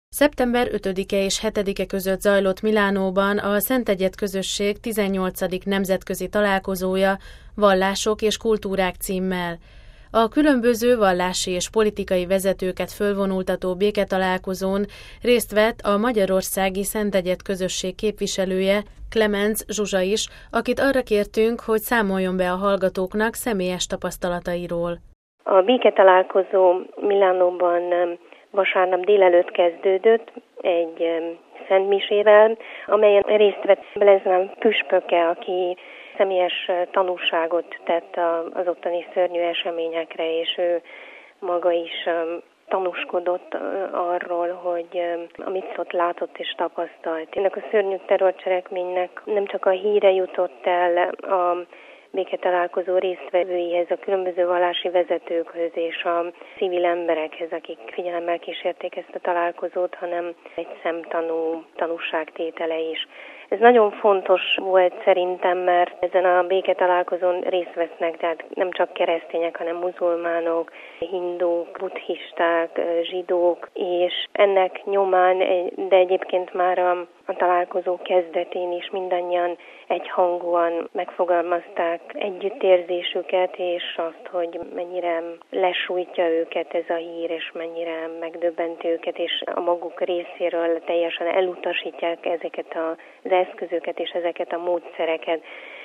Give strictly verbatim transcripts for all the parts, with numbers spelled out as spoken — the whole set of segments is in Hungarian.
Szeptember ötödike és hetedike között zajlott Milánóban a Szentegyed Közösség tizennyolcadik nemzetközi találkozója Vallások és kultúrák címmel. A különböző vallási és politikai vezetőket fölvonultató béketalálkozón részt vett a magyarországi Szentegyed Közösség képviselője, Klemenc Zsuzsa is, akit arra kértünk, hogy számoljon be a hallgatóknak személyes tapasztalatairól. A béketalálkozó Milánóban vasárnap délelőtt kezdődött egy szentmisével, amelyen részt vett Bleznan püspöke, aki személyes tanúságot tett az ottani szörnyű eseményekre, és ő maga is tanúskodott arról, hogy amit ott látott és tapasztalt. Ennek a szörnyű terrorcselekménynek nem csak a híre jutott el a béketalálkozó résztvevőihez, a különböző vallási vezetőkhöz és a civil emberekhez, akik figyelemmel kísérték ezt a találkozót, hanem egy szemtanú tanúságtétele is. Ez nagyon fontos volt szerintem, mert ezen a béketalálkozón részt vesznek, tehát nem csak keresztények, hanem muzulmánok, hindók, buddhisták, zsidók, és ennek nyomán, de egyébként már a, a találkozó kezdetén is mindannyian egyhangúan megfogalmazták együttérzésüket, és azt, hogy mennyire lesújtja őket ez a hír, és mennyire megdöbbenti őket, és a maguk részéről teljesen elutasítják ezeket az eszközöket és ezeket a módszereket.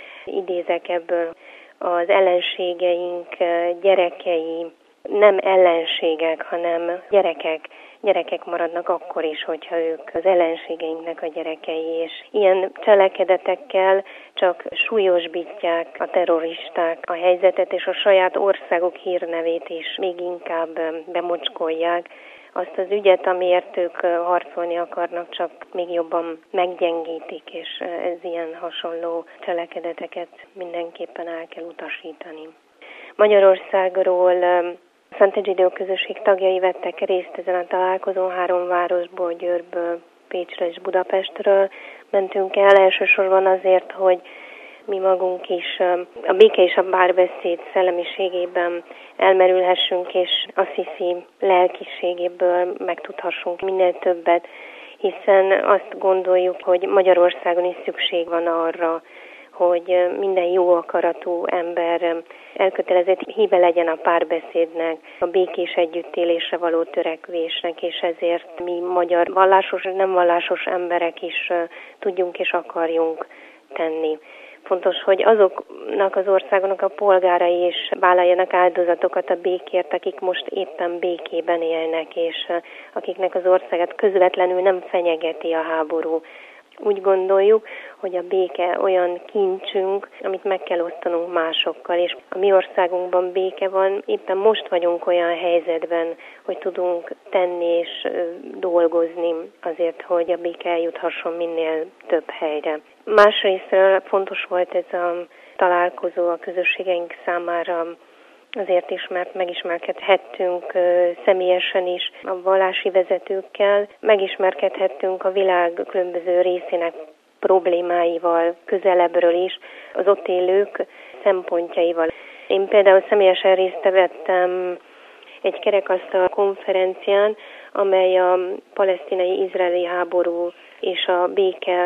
Idézek ebből: az ellenségeink gyerekei nem ellenségek, hanem gyerekek. Gyerekek maradnak akkor is, hogyha ők az ellenségeinknek a gyerekei, és ilyen cselekedetekkel csak súlyosbítják a terroristák a helyzetet, és a saját országuk hírnevét is még inkább bemocskolják. Azt az ügyet, amiért ők harcolni akarnak, csak még jobban meggyengítik, és ez ilyen hasonló cselekedeteket mindenképpen el kell utasítani. Magyarországról a Szentegyedi Közösség tagjai vettek részt ezen a találkozón, három városból, Győrből, Pécsről és Budapestről mentünk el, elsősorban azért, hogy mi magunk is a béke és a párbeszéd szellemiségében elmerülhessünk, és Assisi lelkiségéből megtudhassunk minél többet, hiszen azt gondoljuk, hogy Magyarországon is szükség van arra, hogy minden jó akaratú ember elkötelezett híve legyen a párbeszédnek, a békés együttélésre való törekvésnek, és ezért mi magyar vallásos, nem vallásos emberek is tudjunk és akarjunk tenni. Fontos, hogy azoknak az országoknak a polgárai is vállaljanak áldozatokat a békért, akik most éppen békében élnek, és akiknek az országát közvetlenül nem fenyegeti a háború. Úgy gondoljuk, hogy a béke olyan kincsünk, amit meg kell osztanunk másokkal, és a mi országunkban béke van, éppen most vagyunk olyan helyzetben, hogy tudunk tenni és dolgozni azért, hogy a béke eljuthasson minél több helyre. Másrésztről fontos volt ez a találkozó a közösségeink számára, azért is, mert megismerkedhettünk személyesen is a vallási vezetőkkel, megismerkedhettünk a világ különböző részének problémáival, közelebbről is, az ott élők szempontjaival. Én például személyesen részt vettem egy kerekasztal konferencián, amely a palesztinai-izraeli háború és a béke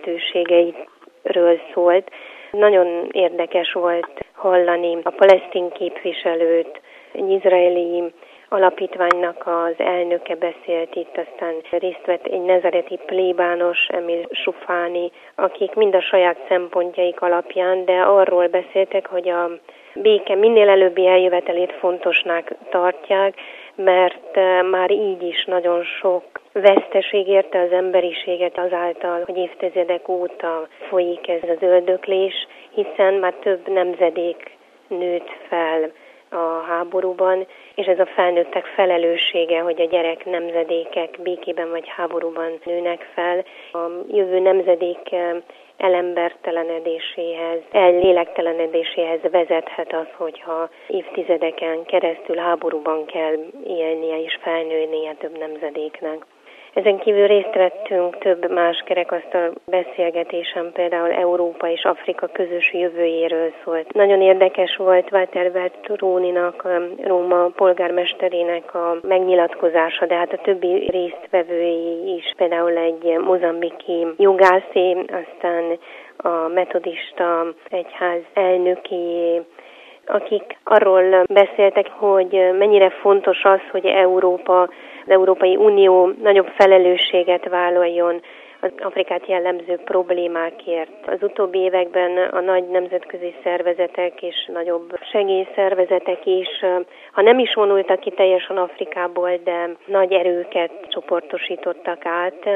lehetőségeiről szólt. Nagyon érdekes volt hallani a palesztin képviselőt, egy izraeli alapítványnak az elnöke beszélt itt, aztán részt vett egy nazareti plébános, Emil Sufáni, akik mind a saját szempontjaik alapján, de arról beszéltek, hogy a béke minél előbbi eljövetelét fontosnak tartják, mert már így is nagyon sok veszteség érte az emberiséget azáltal, hogy évtizedek óta folyik ez az öldöklés, hiszen már több nemzedék nőtt fel a háborúban, és ez a felnőttek felelőssége, hogy a gyerek nemzedékek békében vagy háborúban nőnek fel. A jövő nemzedék elembertelenedéséhez, ellélektelenedéséhez vezethet az, hogyha évtizedeken keresztül háborúban kell élnie és felnőnie több nemzedéknek. Ezen kívül részt vettünk több más kerekasztal beszélgetésen, például Európa és Afrika közös jövőjéről szólt. Nagyon érdekes volt Walter Veltroninak, Róma polgármesterének a megnyilatkozása, de hát a többi résztvevői is, például egy mozambiki jogászé, aztán a metodista egyház elnökéjé, akik arról beszéltek, hogy mennyire fontos az, hogy Európa, az Európai Unió nagyobb felelősséget vállaljon az Afrikát jellemző problémákért. Az utóbbi években a nagy nemzetközi szervezetek és nagyobb segélyszervezetek is, ha nem is vonultak ki teljesen Afrikából, de nagy erőket csoportosítottak át.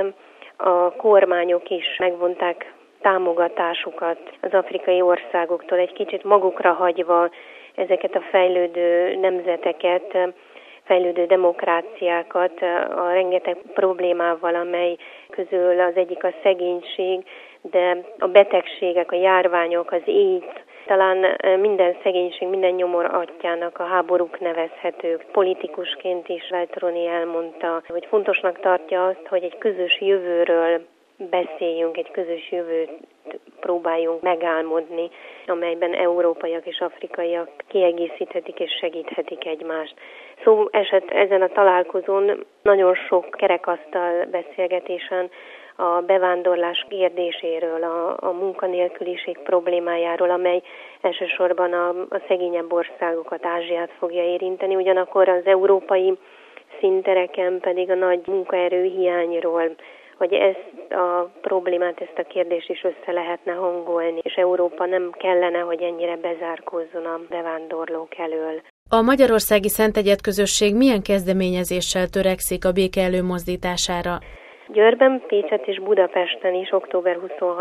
A kormányok is megvonták támogatásukat az afrikai országoktól, egy kicsit magukra hagyva ezeket a fejlődő nemzeteket, fejlődő demokráciákat a rengeteg problémával, amely közül az egyik a szegénység, de a betegségek, a járványok, az éjsz, talán minden szegénység, minden nyomor atyjának a háborúk nevezhetők. Politikusként is Veltroni elmondta, hogy fontosnak tartja azt, hogy egy közös jövőről beszéljünk, egy közös jövőt próbáljunk megálmodni, amelyben európaiak és afrikaiak kiegészíthetik és segíthetik egymást. Szó esett ezen a találkozón nagyon sok kerekasztal beszélgetésen a bevándorlás kérdéséről, a, a munkanélküliség problémájáról, amely elsősorban a, a szegényebb országokat, Ázsiát fogja érinteni, ugyanakkor az európai színtereken pedig a nagy munkaerőhiányról, hogy ezt a problémát, ezt a kérdést is össze lehetne hangolni, és Európa nem kellene, hogy ennyire bezárkózzon a bevándorlók elől. A Magyarországi Szentegyed Közösség milyen kezdeményezéssel törekszik a béke előmozdítására? Győrben, Pécset és Budapesten is október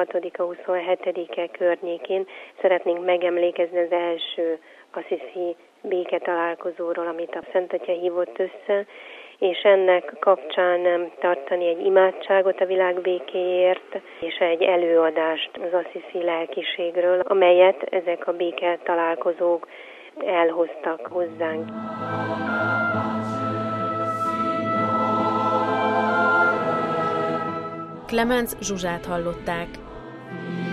huszonhatodika-huszonhetedike környékén szeretnénk megemlékezni az első assziszi béketalálkozóról, amit a Szent Atya hívott össze, és ennek kapcsán tartani egy imádságot a világ békéért, és egy előadást az assziszi lelkiségről, amelyet ezek a béke találkozók elhoztak hozzánk. Clemens Zsuzsát hallották.